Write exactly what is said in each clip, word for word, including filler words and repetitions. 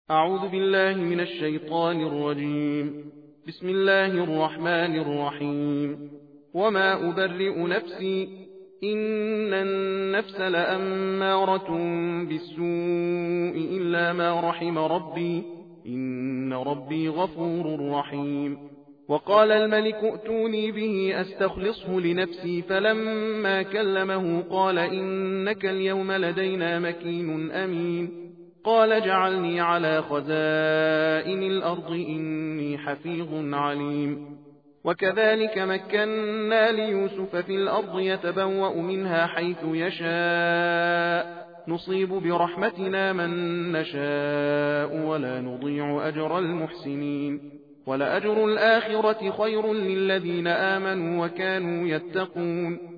أعوذ بالله من الشيطان الرجيم. بسم الله الرحمن الرحيم. وما أبرئ نفسي إن النفس لأمارة بالسوء إلا ما رحم ربي إن ربي غفور رحيم. وقال الملك ائتوني به أستخلصه لنفسي فلما كلمه قال إنك اليوم لدينا مكين أمين. قال اجعلني على خزائن الأرض إني حفيظ عليم. وكذلك مكنا ليوسف في الأرض يتبوأ منها حيث يشاء نصيب برحمتنا من نشاء ولا نضيع أجر المحسنين ولأجر الآخرة خير للذين آمنوا وكانوا يتقون.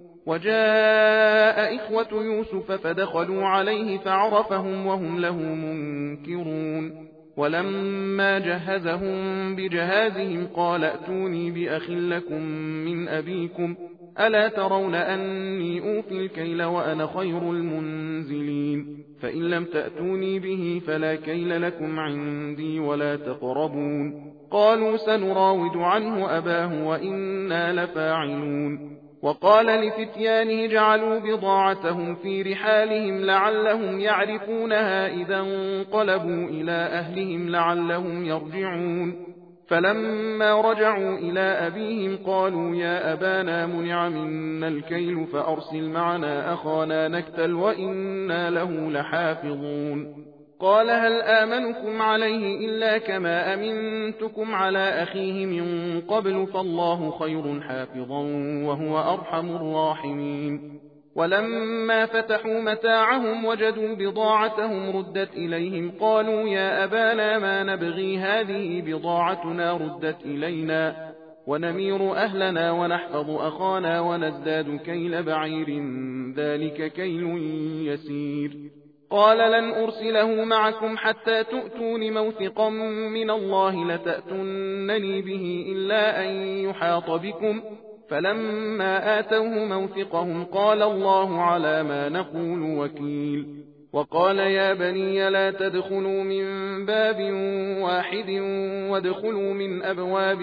وجاء إخوة يوسف فدخلوا عليه فعرفهم وهم له منكرون. ولما جهزهم بجهازهم قال ائتوني بأخ لكم من أبيكم ألا ترون أني أوفي الكيل وأنا خير المنزلين فإن لم تأتوني به فلا كيل لكم عندي ولا تقربون. قالوا سنراود عنه أباه وإنا لفاعلون. وقال لفتيانه جعلوا بضاعتهم في رحالهم لعلهم يعرفونها إذا انقلبوا إلى أهلهم لعلهم يرجعون. فلما رجعوا إلى أبيهم قالوا يا أبانا منع منا الكيل فأرسل معنا أخانا نكتل وإنا له لحافظون. قال هل آمنكم عليه إلا كما أمنتكم على أخيه من قبل فالله خير حافظا وهو أرحم الراحمين. ولما فتحوا متاعهم وجدوا بضاعتهم ردت إليهم قالوا يا أبانا ما نبغي هذه بضاعتنا ردت إلينا ونمير أهلنا ونحفظ أخانا ونزداد كيل بعير ذلك كيل يسير. قال لن أرسله معكم حتى تؤتون موثقا من الله لتأتونني به إلا أن يحاط بكم. فلما آتوه موثقهم قال الله على ما نقول وكيل. وقال يا بني لا تدخلوا من باب واحد وادخلوا من أبواب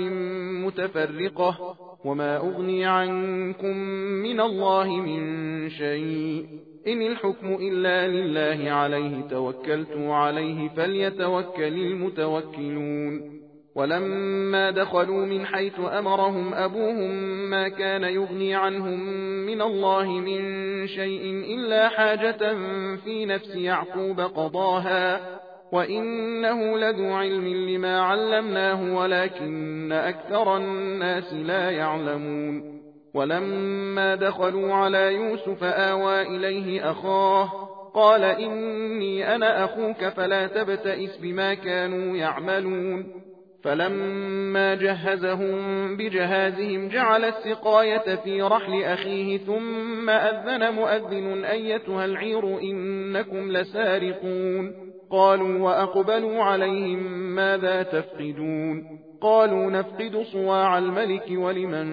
متفرقة وما أغني عنكم من الله من شيء إن الحكم إلا لله عليه توكلت عليه فليتوكل المتوكلون. ولما دخلوا من حيث أمرهم أبوهم ما كان يغني عنهم من الله من شيء إلا حاجة في نفس يعقوب قضاها وإنه لذو علم لما علمناه ولكن أكثر الناس لا يعلمون. ولما دخلوا على يوسف آوى إليه أخاه قال إني أنا أخوك فلا تبتئس بما كانوا يعملون. فلما جهزهم بجهازهم جعل السقاية في رحل أخيه ثم أذن مؤذن أيتها العير إنكم لسارقون. قالوا وأقبلوا عليهم ماذا تفقدون. قالوا نفقد صواع الملك ولمن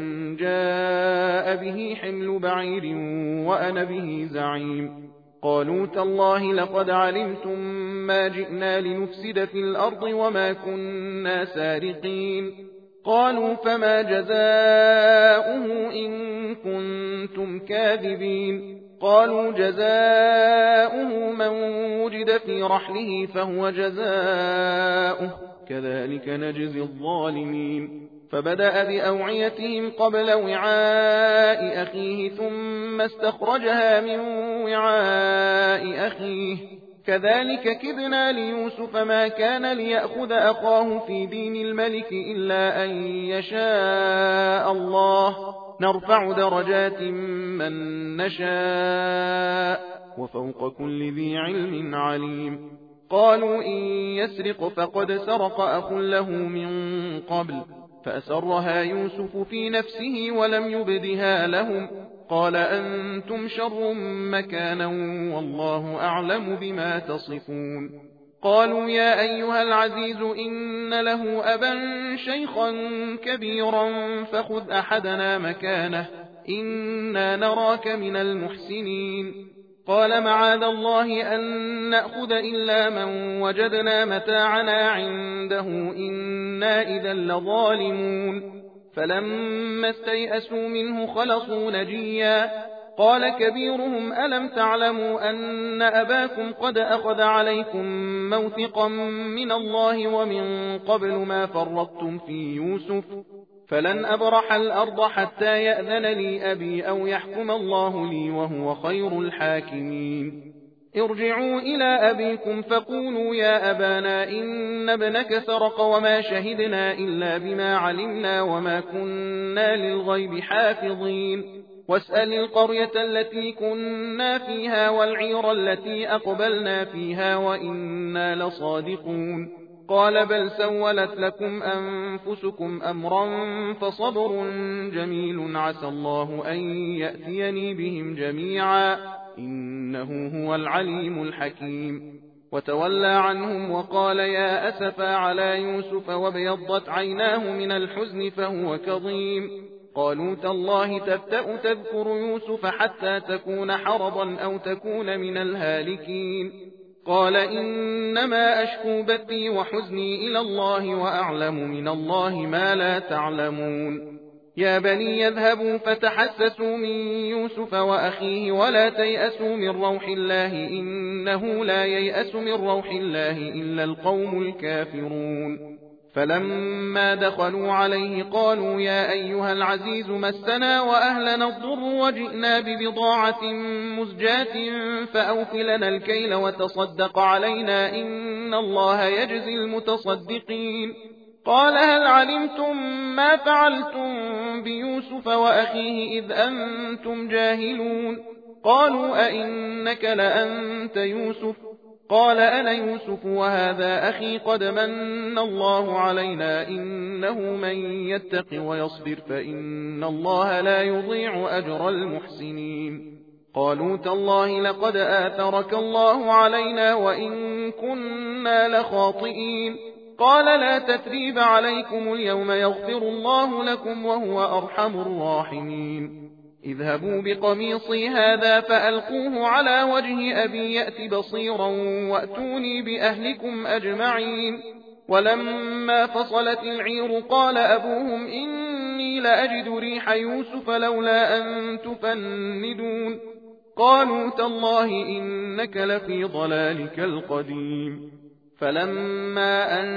جاء به حمل بعير وأنا به زعيم. قالوا تالله لقد علمتم ما جئنا لنفسد في الأرض وما كنا سارقين. قالوا فما جزاؤه إن كنتم كاذبين. قالوا جزاؤه من وجد في رحله فهو جزاؤه كذلك نجزي الظالمين. فبدأ بأوعيتهم قبل وعاء أخيه ثم استخرجها من وعاء أخيه كذلك كدنا ليوسف ما كان ليأخذ أخاه في دين الملك إلا أن يشاء الله نرفع درجات من نشاء وفوق كل ذي علم عليم. قالوا إن يسرق فقد سرق أخ له من قبل فأسرها يوسف في نفسه ولم يبدها لهم قال أنتم شر مكانا والله أعلم بما تصفون. قالوا يا أيها العزيز إن له أبا شيخا كبيرا فخذ أحدنا مكانه إنا نراك من المحسنين. قال معاذ الله أن نأخذ إلا من وجدنا متاعنا عنده إنا إذا لظالمون فلما استيئسوا منه خلصوا نجيا قال كبيرهم ألم تعلموا أن أباكم قد أخذ عليكم موثقا من الله ومن قبل ما فرطتم في يوسف فلن أبرح الأرض حتى يأذن لي أبي أو يحكم الله لي وهو خير الحاكمين ارجعوا إلى أبيكم فقولوا يا أبانا إن ابنك سرق وما شهدنا إلا بما علمنا وما كنا للغيب حافظين واسأل القرية التي كنا فيها والعير التي أقبلنا فيها وإنا لصادقون قال بل سولت لكم أنفسكم أمرا فصبر جميل عسى الله أن يأتيني بهم جميعا إنه هو العليم الحكيم وتولى عنهم وقال يا أسفا على يوسف وابيضت عيناه من الحزن فهو كظيم قالوا تالله تفتأ تذكر يوسف حتى تكون حرضا أو تكون من الهالكين قال إنما أشكو بثي وحزني إلى الله وأعلم من الله ما لا تعلمون يا بني يذهبوا فتحسسوا من يوسف وأخيه ولا تيأسوا من روح الله إنه لا ييأس من روح الله إلا القوم الكافرون فلما دخلوا عليه قالوا يا أيها العزيز مسنا وأهلنا الضر وجئنا ببضاعة مزجاة فأوف لنا الكيل وتصدق علينا إن الله يجزي المتصدقين قال هل علمتم ما فعلتم بيوسف وأخيه إذ أنتم جاهلون قالوا أئنك لأنت يوسف قال أنا يوسف وهذا أخي قد من الله علينا إنه من يتق ويصبر فإن الله لا يضيع أجر المحسنين قالوا تالله لقد آثرك الله علينا وإن كنا لخاطئين قال لا تثريب عليكم اليوم يغفر الله لكم وهو أرحم الراحمين اذهبوا بقميصي هذا فألقوه على وجه أبي يأت بصيرا وأتوني بأهلكم أجمعين ولما فصلت العير قال أبوهم إني لأجد ريح يوسف لولا أن تفندون قالوا تالله إنك لفي ضلالك القديم فلما أن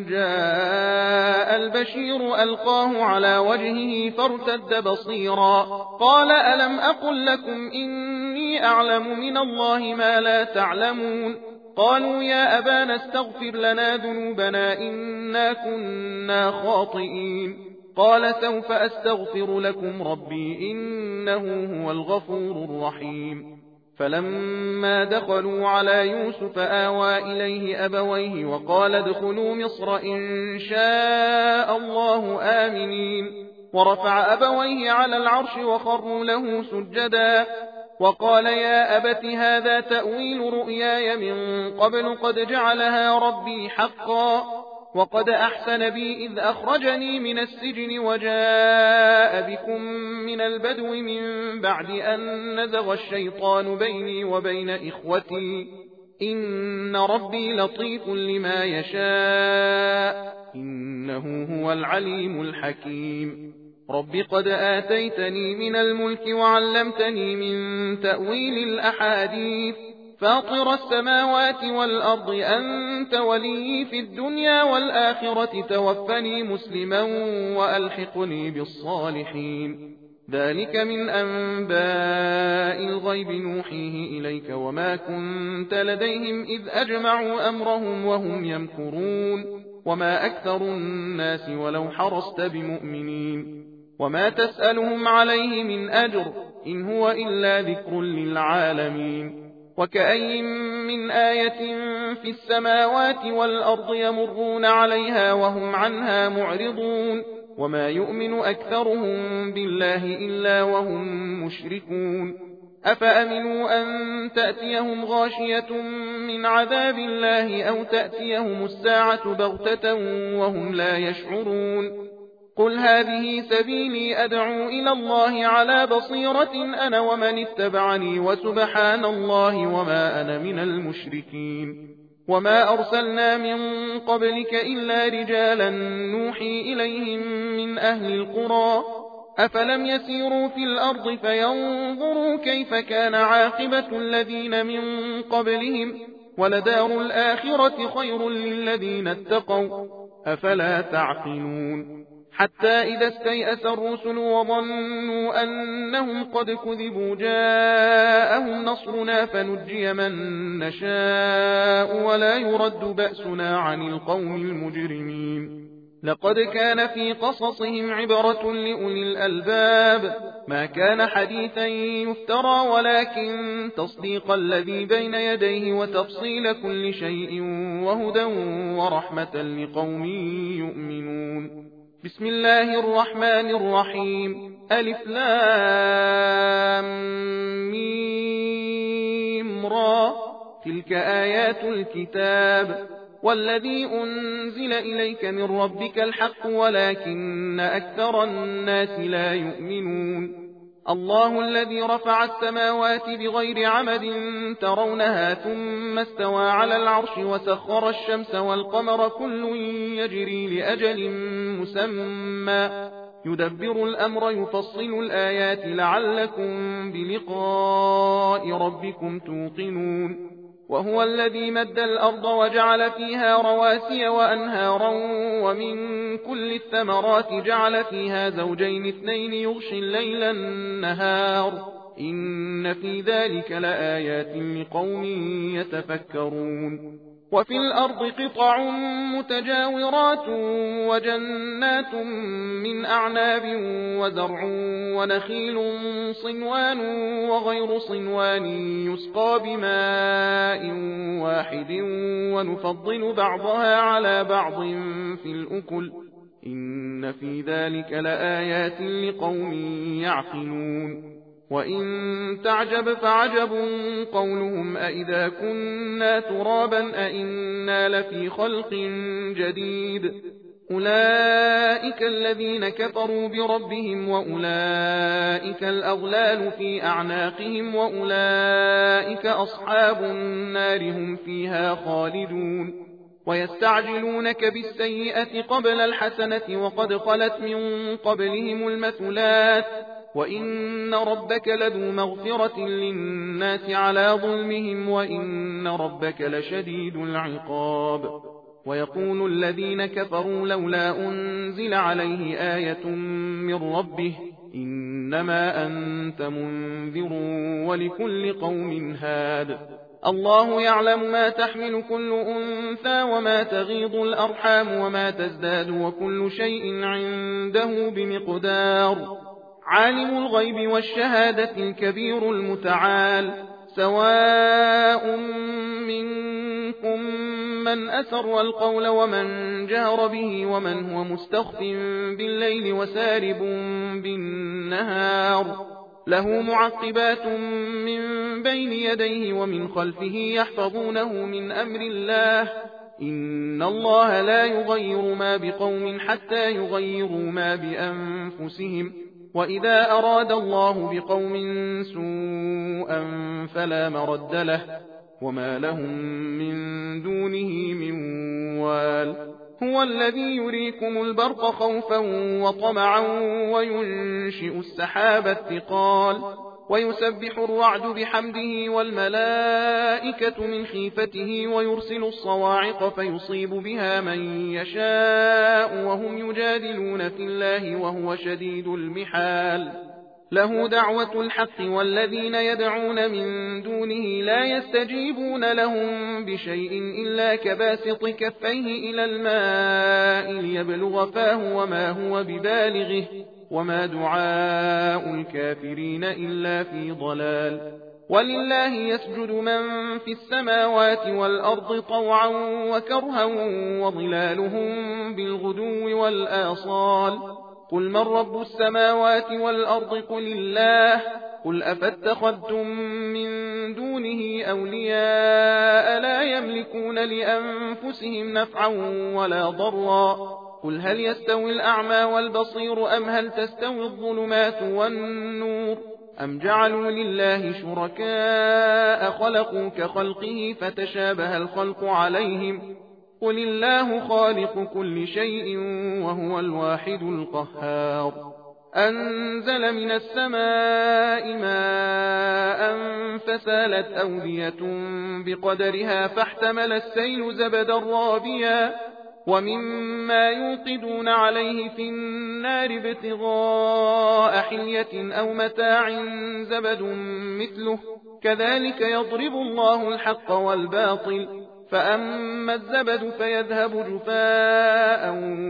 جاء البشير ألقاه على وجهه فارتد بصيرا قال ألم أقل لكم إني أعلم من الله ما لا تعلمون قالوا يا أبانا استغفر لنا ذنوبنا إنا كنا خاطئين قال سوف أستغفر لكم ربي إنه هو الغفور الرحيم فلما دخلوا على يوسف آوى إليه أبويه وقال ادخلوا مصر إن شاء الله آمنين ورفع أبويه على العرش وخروا له سجدا وقال يا أبت هذا تأويل رؤياي من قبل قد جعلها ربي حقا وقد أحسن بي إذ أخرجني من السجن وجاء بكم من البدو من بعد أن نزغ الشيطان بيني وبين إخوتي إن ربي لطيف لما يشاء إنه هو العليم الحكيم رب قد آتيتني من الملك وعلمتني من تأويل الأحاديث فاطر السماوات والأرض أنت ولي في الدنيا والآخرة توفني مسلما وألحقني بالصالحين ذلك من أنباء الغيب نوحيه إليك وما كنت لديهم إذ أجمعوا أمرهم وهم يمكرون وما أكثر الناس ولو حرصت بمؤمنين وما تسألهم عليه من أجر إن هو إلا ذكر للعالمين وكأي من آية في السماوات والأرض يمرون عليها وهم عنها معرضون وما يؤمن أكثرهم بالله إلا وهم مشركون أفأمنوا أن تأتيهم غاشية من عذاب الله أو تأتيهم الساعة بغتة وهم لا يشعرون قل هذه سبيلي أدعو إلى الله على بصيرة أنا ومن اتبعني وسبحان الله وما أنا من المشركين وما أرسلنا من قبلك إلا رجالا نوحي إليهم من أهل القرى أفلم يسيروا في الأرض فينظروا كيف كان عاقبة الذين من قبلهم ولدار الآخرة خير للذين اتقوا أفلا تعقلون حتى إذا استيأس الرسل وظنوا أنهم قد كذبوا جاءهم نصرنا فنجي من نشاء ولا يرد بأسنا عن القوم المجرمين لقد كان في قصصهم عبرة لأولي الألباب ما كان حديثا يفترى ولكن تصديق الذي بين يديه وتفصيل كل شيء وهدى ورحمة لقوم يؤمنون بسم الله الرحمن الرحيم ألف لام ميم را تلك آيات الكتاب والذي أنزل إليك من ربك الحق ولكن أكثر الناس لا يؤمنون الله الذي رفع السماوات بغير عمد ترونها ثم استوى على العرش وسخر الشمس والقمر كل يجري لأجل مسمى يدبر الأمر يفصل الآيات لعلكم بلقاء ربكم توقنون وهو الذي مد الأرض وجعل فيها رواسي وأنهارا ومن كل الثمرات جعل فيها زوجين اثنين يغشي الليل النهار إن في ذلك لآيات لقوم يتفكرون وفي الأرض قطع متجاورات وجنات من أعناب وزرع ونخيل صنوان وغير صنوان يسقى بماء واحد ونفضل بعضها على بعض في الأكل إن في ذلك لآيات لقوم يعقلون وإن تعجب فعجب قولهم أئذا كنا ترابا أئنا لفي خلق جديد أولئك الذين كفروا بربهم وأولئك الأغلال في أعناقهم وأولئك أصحاب النار هم فيها خالدون ويستعجلونك بالسيئة قبل الحسنة وقد خلت من قبلهم المثلات وإن ربك لذو مغفرة للناس على ظلمهم وإن ربك لشديد العقاب ويقول الذين كفروا لولا أنزل عليه آية من ربه إنما أنت منذر ولكل قوم هاد الله يعلم ما تحمل كل أنثى وما تغيض الأرحام وما تزداد وكل شيء عنده بمقدار عالم الغيب والشهادة الكبير المتعال سواء منكم من أسر القول ومن جهر به ومن هو مستخف بالليل وسارب بالنهار له معقبات من بين يديه ومن خلفه يحفظونه من أمر الله إن الله لا يغير ما بقوم حتى يغيروا ما بأنفسهم وإذا أراد الله بقوم سوءا فلا مرد له وما لهم من دونه من وال هو الذي يريكم البرق خوفا وطمعا وينشئ السحاب الثقال ويسبح الرعد بحمده والملائكة من خيفته ويرسل الصواعق فيصيب بها من يشاء وهم يجادلون في الله وهو شديد المحال له دعوة الحق والذين يدعون من دونه لا يستجيبون لهم بشيء إلا كباسط كفيه إلى الماء ليبلغ فاه وما هو ببالغه وما دعاء الكافرين إلا في ضلال ولله يسجد من في السماوات والأرض طوعا وكرها وظلالهم بالغدو والآصال قل من رب السماوات والأرض قل الله قل أفاتخذتم من دونه أولياء لا يملكون لأنفسهم نفعا ولا ضرا قل هل يستوي الأعمى والبصير أم هل تستوي الظلمات والنور أم جعلوا لله شركاء خلقوا كخلقه فتشابه الخلق عليهم قل الله خالق كل شيء وهو الواحد القهار أنزل من السماء ماء فسالت أودية بقدرها فاحتمل السيل زبدا رابيا ومما يوقدون عليه في النار ابتغاء حلية أو متاع زبد مثله كذلك يضرب الله الحق والباطل فأما الزبد فيذهب جفاء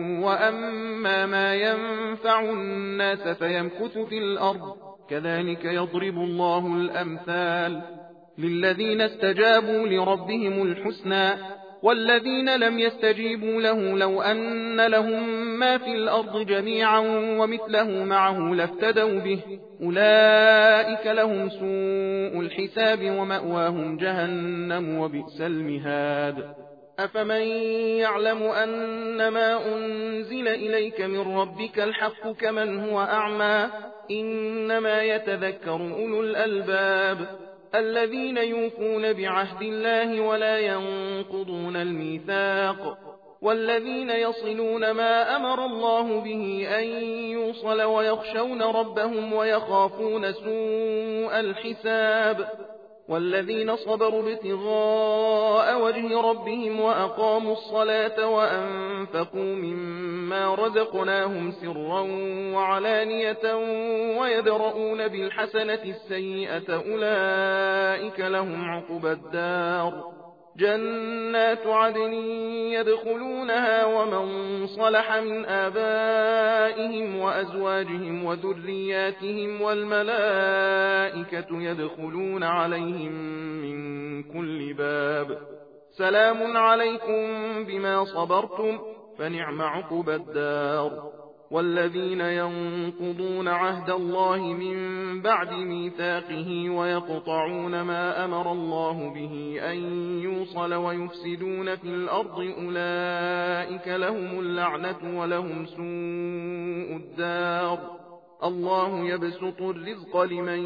وأما ما ينفع الناس فيمكث في الأرض كذلك يضرب الله الأمثال للذين استجابوا لربهم الحسنى والذين لم يستجيبوا له لو أن لهم ما في الأرض جميعا ومثله معه لافتدوا به أولئك لهم سوء الحساب ومأواهم جهنم وبئس المهاد أفمن يعلم أن ما أنزل إليك من ربك الحق كمن هو أعمى إنما يتذكر أولو الألباب الذين يوفون بعهد الله ولا ينقضون الميثاق والذين يصلون ما أمر الله به أن يوصل ويخشون ربهم ويخافون سوء الحساب والذين صبروا ابتغاء وجه ربهم وأقاموا الصلاة وأنفقوا مما رزقناهم سرا وعلانية ويدرؤون بالحسنة السيئة أولئك لهم عقبى الدار جنات عدن يدخلونها ومن صلح من آبائهم وأزواجهم وذرياتهم والملائكة يدخلون عليهم من كل باب سلام عليكم بما صبرتم فنعم عقبى الدار والذين ينقضون عهد الله من بعد ميثاقه ويقطعون ما أمر الله به أن يوصل ويفسدون في الأرض أولئك لهم اللعنة ولهم سوء الدار الله يبسط الرزق لمن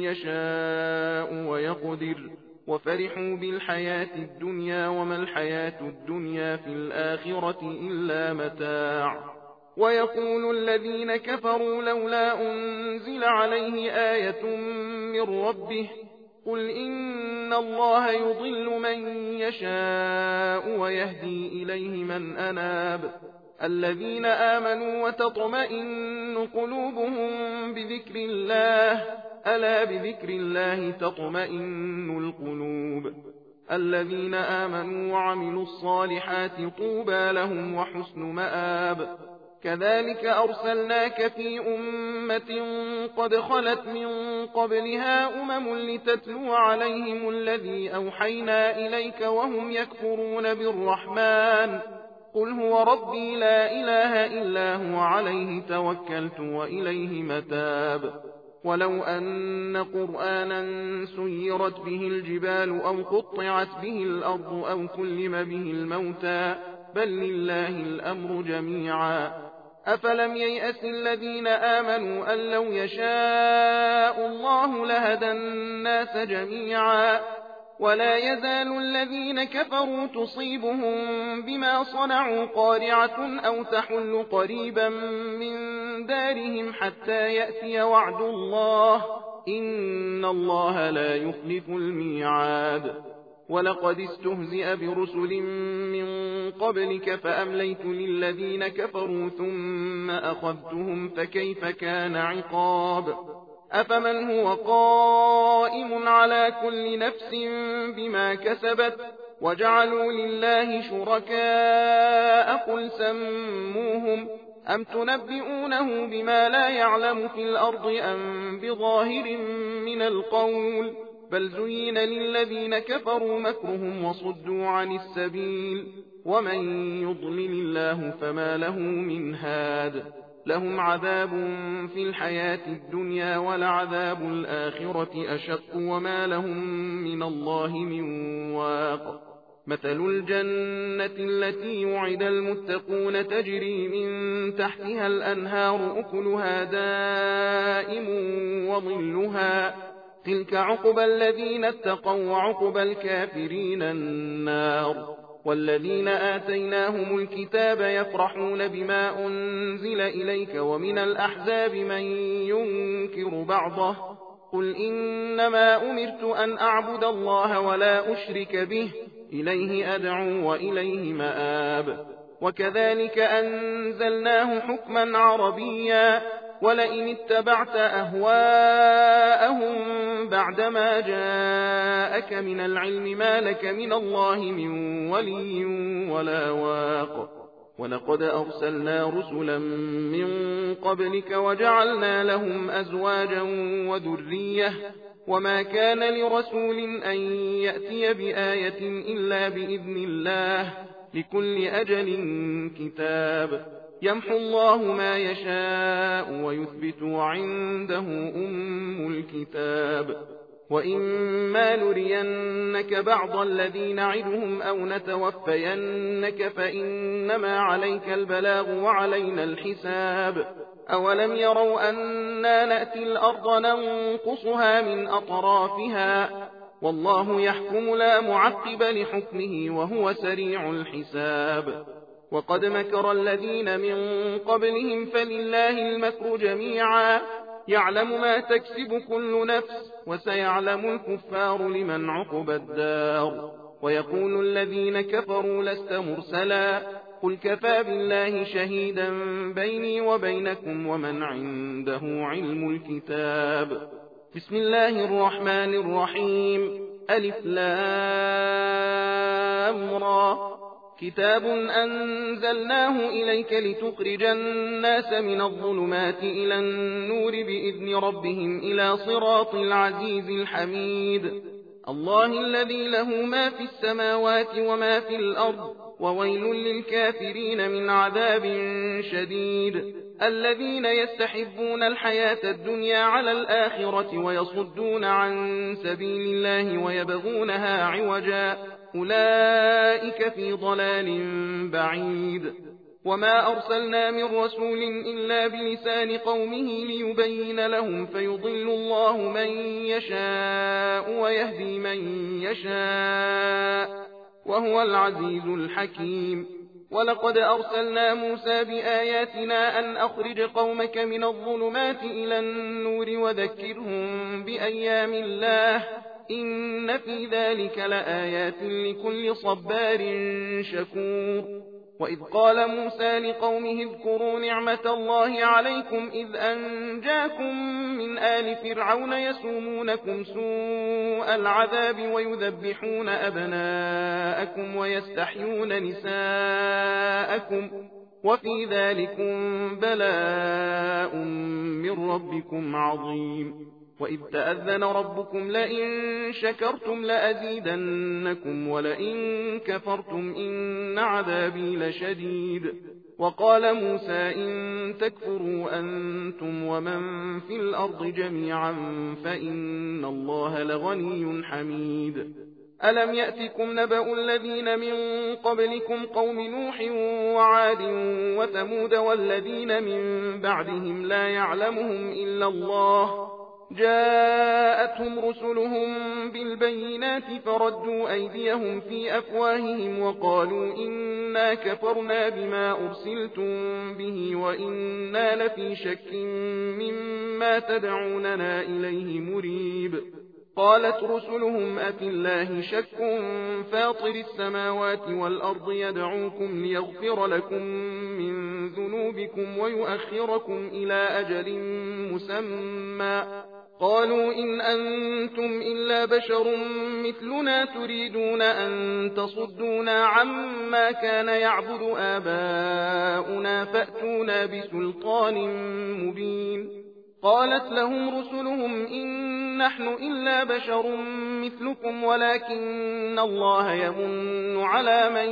يشاء ويقدر وفرحوا بالحياة الدنيا وما الحياة الدنيا في الآخرة إلا متاع ويقول الذين كفروا لولا أنزل عليه آية من ربه قل إن الله يضل من يشاء ويهدي إليه من أناب الذين آمنوا وتطمئن قلوبهم بذكر الله ألا بذكر الله تطمئن القلوب الذين آمنوا وعملوا الصالحات طوبى لهم وحسن مآب كذلك أرسلناك في أمة قد خلت من قبلها أمم لتتلو عليهم الذي أوحينا إليك وهم يكفرون بالرحمن قل هو ربي لا إله إلا هو عليه توكلت وإليه متاب ولو أن قرآنا سيرت به الجبال أو قطعت به الأرض أو كلم به الموتى بل لله الأمر جميعا أفلم ييأس الذين آمنوا أن لو يشاء الله لهدى الناس جميعا ولا يزال الذين كفروا تصيبهم بما صنعوا قارعة أو تحل قريبا من دارهم حتى يأتي وعد الله إن الله لا يخلف الميعاد ولقد استهزئ برسل من قبلك فأمليت للذين كفروا ثم أخذتهم فكيف كان عقاب أفمن هو قائم على كل نفس بما كسبت وجعلوا لله شركاء قل سموهم أم تنبئونه بما لا يعلم في الأرض أم بظاهر من القول بل زين للذين كفروا مكرهم وصدوا عن السبيل ومن يضلل الله فما له من هاد لهم عذاب في الحياة الدنيا ولعذاب الآخرة أشق وما لهم من الله من واق مثل الجنة التي وعد المتقون تجري من تحتها الأنهار أكلها دائم وظلها تلك عقبى الذين اتقوا وعقبى الكافرين النار. والذين آتيناهم الكتاب يفرحون بما أنزل إليك ومن الأحزاب من ينكر بعضه قل إنما أمرت أن أعبد الله ولا أشرك به إليه أدعو وإليه مآب. وكذلك أنزلناه حكما عربيا ولئن اتبعت أهواءهم بعدما جاءك من العلم ما لك من الله من ولي ولا واق. ولقد أرسلنا رسلا من قبلك وجعلنا لهم أزواجا وذرية وما كان لرسول أن يأتي بآية إلا بإذن الله لكل أجل كتاب يمحو الله ما يشاء ويثبت وعنده أم الكتاب. وإما نرينك بعض الذين نعدهم أو نتوفينك فإنما عليك البلاغ وعلينا الحساب. أولم يروا أنا نأتي الأرض ننقصها من أطرافها والله يحكم لا معقب لحكمه وهو سريع الحساب. وقد مكر الذين من قبلهم فلله المكر جميعا يعلم ما تكسب كل نفس وسيعلم الكفار لمن عقب الدار. ويقول الذين كفروا لست مرسلا قل كفى بالله شهيدا بيني وبينكم ومن عنده علم الكتاب. بسم الله الرحمن الرحيم ألف لام را كتاب أنزلناه إليك لتخرج الناس من الظلمات إلى النور بإذن ربهم إلى صراط العزيز الحميد. الله الذي له ما في السماوات وما في الأرض وويل للكافرين من عذاب شديد. الذين يستحبون الحياة الدنيا على الآخرة ويصدون عن سبيل الله ويبغونها عوجا أولئك في ضلال بعيد. وما أرسلنا من رسول إلا بلسان قومه ليبين لهم فيضل الله من يشاء ويهدي من يشاء وهو العزيز الحكيم. ولقد أرسلنا موسى بآياتنا أن أخرج قومك من الظلمات إلى النور وذكرهم بأيام الله إن في ذلك لآيات لكل صبار شكور. وإذ قال موسى لقومه اذكروا نعمة الله عليكم إذ أنجاكم من آل فرعون يسومونكم سوء العذاب ويذبحون أبناءكم ويستحيون نساءكم وفي ذلكم بلاء من ربكم عظيم. وإذ تأذن ربكم لئن شكرتم لأزيدنكم ولئن كفرتم إن عذابي لشديد. وقال موسى إن تكفروا أنتم ومن في الأرض جميعا فإن الله لغني حميد. ألم يأتكم نبأ الذين من قبلكم قوم نوح وعاد وثمود والذين من بعدهم لا يعلمهم إلا الله جاءتهم رسلهم بالبينات فردوا أيديهم في أفواههم وقالوا إنا كفرنا بما أرسلتم به وإنا لفي شك مما تدعوننا إليه مريب. قالت رسلهم أفي الله شك فاطر السماوات والأرض يدعوكم ليغفر لكم من ذنوبكم ويؤخركم إلى أجل مسمى قالوا إن أنتم إلا بشر مثلنا تريدون أن تصدونا عما كان يعبد آباؤنا فأتونا بسلطان مبين. قالت لهم رسلهم إن نحن إلا بشر مثلكم ولكن الله يمن على من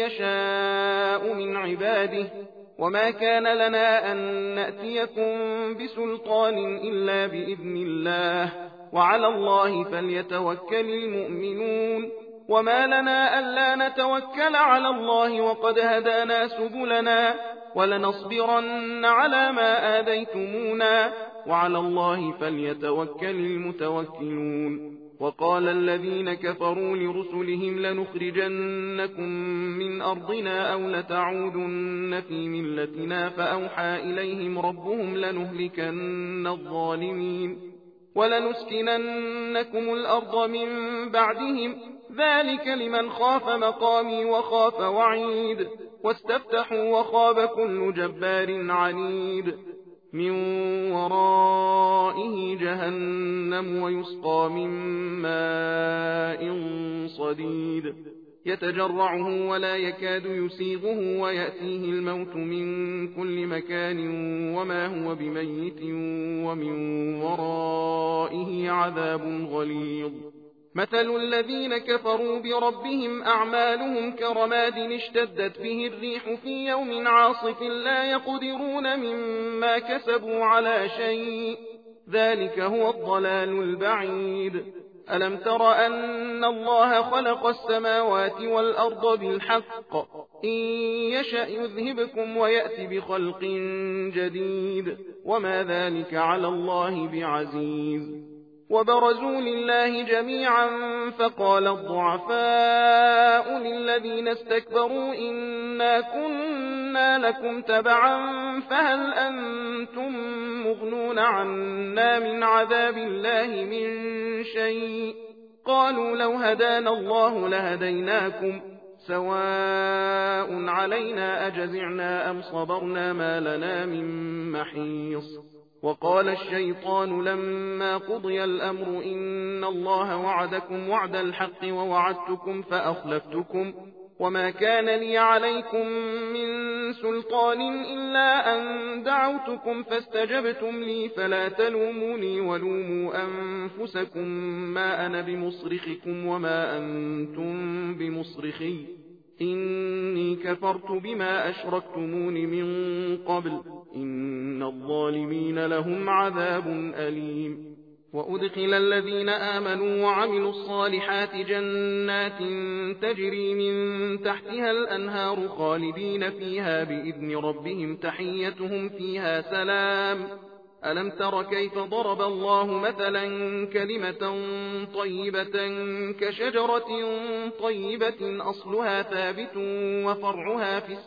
يشاء من عباده وما كان لنا أن نأتيكم بسلطان إلا بإذن الله وعلى الله فليتوكل المؤمنون. وما لنا ألا نتوكل على الله وقد هدانا سبلنا ولنصبرن على ما آذيتمونا وعلى الله فليتوكل المتوكلون. وقال الذين كفروا لرسلهم لنخرجنكم من أرضنا أو لتعودن في ملتنا فأوحى إليهم ربهم لنهلكن الظالمين ولنسكننكم الأرض من بعدهم ذلك لمن خاف مقامي وخاف وعيد واستفتحوا وخاب كل جبار عنيد من ورائه جهنم ويسقى من ماء صديد يتجرعه ولا يكاد يسيغه ويأتيه الموت من كل مكان وما هو بميت ومن ورائه عذاب غليظ. مثل الذين كفروا بربهم أعمالهم كرماد اشتدت به الريح في يوم عاصف لا يقدرون مما كسبوا على شيء ذلك هو الضلال البعيد. ألم تر أن الله خلق السماوات والأرض بالحق إن يشأ يذهبكم ويأتي بخلق جديد وما ذلك على الله بعزيز. وبرزوا لله جميعا فقال الضعفاء للذين استكبروا إنا كنا لكم تبعا فهل أنتم مغنون عنا من عذاب الله من شيء قالوا لو هدانا الله لهديناكم سواء علينا أجزعنا أم صبرنا ما لنا من محيص. وقال الشيطان لما قضي الأمر إن الله وعدكم وعد الحق ووعدتكم فأخلفتكم وما كان لي عليكم من سلطان إلا أن دعوتكم فاستجبتم لي فلا تلوموني ولوموا أنفسكم ما أنا بمصرخكم وما أنتم بمصرخي إني كفرت بما أشركتمون من قبل إن الظالمين لهم عذاب أليم. وأدخل الذين آمنوا وعملوا الصالحات جنات تجري من تحتها الأنهار خالدين فيها بإذن ربهم تحيتهم فيها سلام. ألم تر كيف ضرب الله مثلا كلمة طيبة كشجرة طيبة أصلها ثابت وفرعها في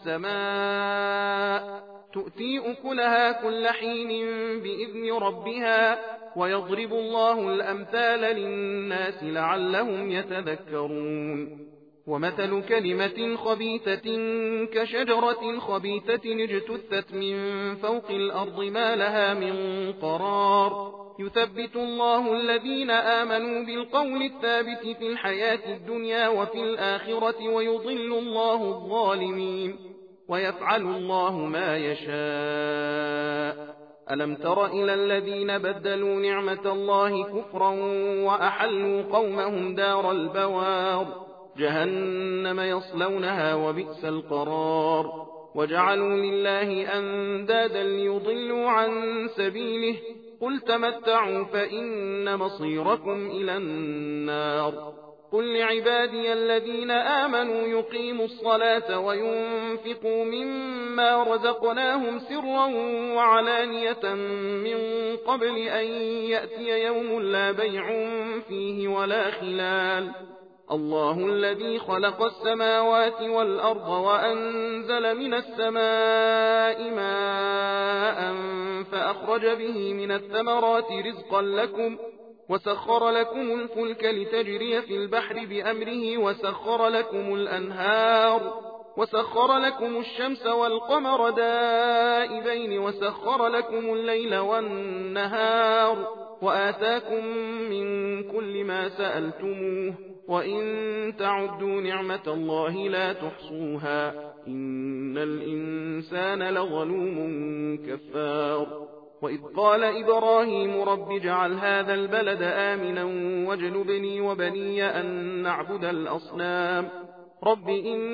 السماء تؤتي أكلها كل حين بإذن ربها ويضرب الله الأمثال للناس لعلهم يتذكرون. ومثل كلمة خبيثة كشجرة خبيثة اجتثت من فوق الأرض ما لها من قرار يثبت الله الذين آمنوا بالقول الثابت في الحياة الدنيا وفي الآخرة ويضل الله الظالمين ويفعل الله ما يشاء. ألم تر إلى الذين بدلوا نعمة الله كفرا وأحلوا قومهم دار البوار جهنم يصلونها وبئس القرار وجعلوا لله أندادا ليضلوا عن سبيله قل تمتعوا فإن مصيركم إلى النار. قل لعبادي الذين آمنوا يقيموا الصلاة وينفقوا مما رزقناهم سرا وعلانية من قبل أن يأتي يوم لا بيع فيه ولا خلال. الله الذي خلق السماوات والأرض وأنزل من السماء ماء فأخرج به من الثمرات رزقا لكم وسخر لكم الفلك لتجري في البحر بأمره وسخر لكم الأنهار وسخر لكم الشمس والقمر دائبين وسخر لكم الليل والنهار وآتاكم من كل ما سألتموه وإن تعدوا نعمة الله لا تحصوها إن الإنسان لظلوم كفار. وإذ قال إبراهيم رب اجعل هذا البلد آمنا واجنبني وبني أن نعبد الأصنام رب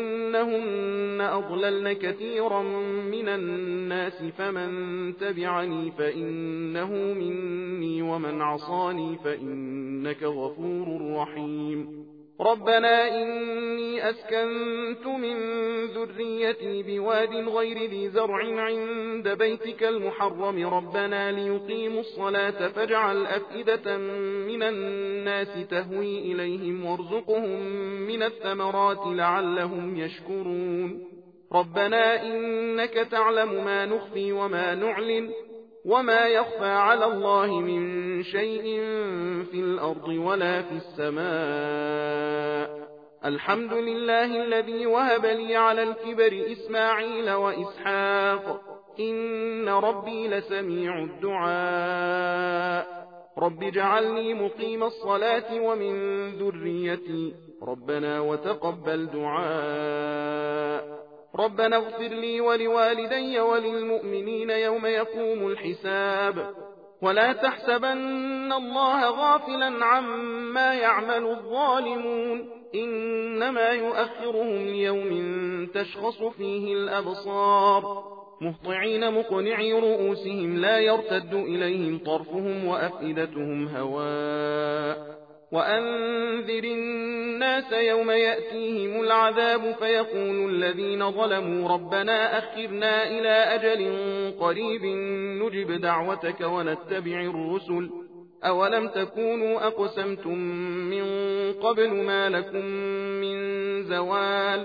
إنهن أضللن كثيرا من الناس فمن تبعني فإنه مني ومن عصاني فإنك غفور رحيم. ربنا إني أسكنت من ذريتي بواد غير ذي زرع عند بيتك المحرم ربنا ليقيموا الصلاة فاجعل أفئدة من الناس تهوي إليهم وارزقهم من الثمرات لعلهم يشكرون ربنا إنك تعلم ما نخفي وما نعلن وما يخفى على الله من شيء في الأرض ولا في السماء الحمد لله الذي وهب لي على الكبر إسماعيل وإسحاق إن ربي لسميع الدعاء رب اجعلني مقيم الصلاة ومن ذريتي ربنا وتقبل دعاء ربنا اغفر لي ولوالدي وللمؤمنين يوم يقوم الحساب ولا تحسبن الله غافلا عما يعمل الظالمون إنما يؤخرهم ليوم تشخص فيه الأبصار مهطعين مقنعي رؤوسهم لا يرتد إليهم طرفهم وأفئدتهم هواء وأنذر الناس يوم يأتيهم العذاب فيقول الذين ظلموا ربنا أخرنا إلى أجل قريب نجب دعوتك ونتبع الرسل أولم تكونوا أقسمتم من قبل ما لكم من زوال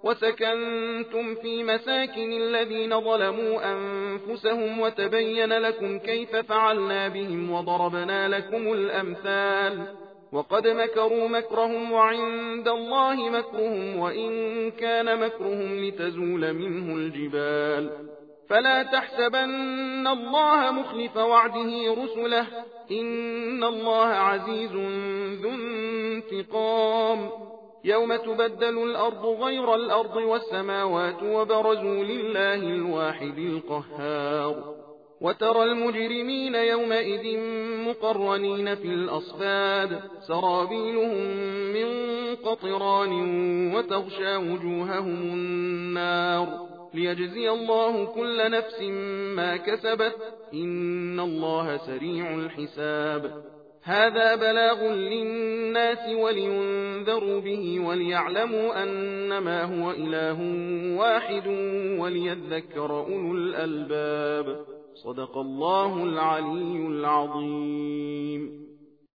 وسكنتم في مساكن الذين ظلموا أنفسهم وتبين لكم كيف فعلنا بهم وضربنا لكم الأمثال وقد مكروا مكرهم وعند الله مكرهم وإن كان مكرهم لتزول منه الجبال فلا تحسبن الله مخلف وعده رسله إن الله عزيز ذو انتقام يوم تبدل الأرض غير الأرض والسماوات وبرزوا لله الواحد القهار وترى المجرمين يومئذ مقرنين في الأصفاد سرابيلهم من قطران وتغشى وجوههم النار ليجزي الله كل نفس ما كسبت إن الله سريع الحساب هذا بلاغ للناس ولينذروا به وليعلموا أنما هو إله واحد وليذكر أولو الألباب صدق الله العلي العظيم.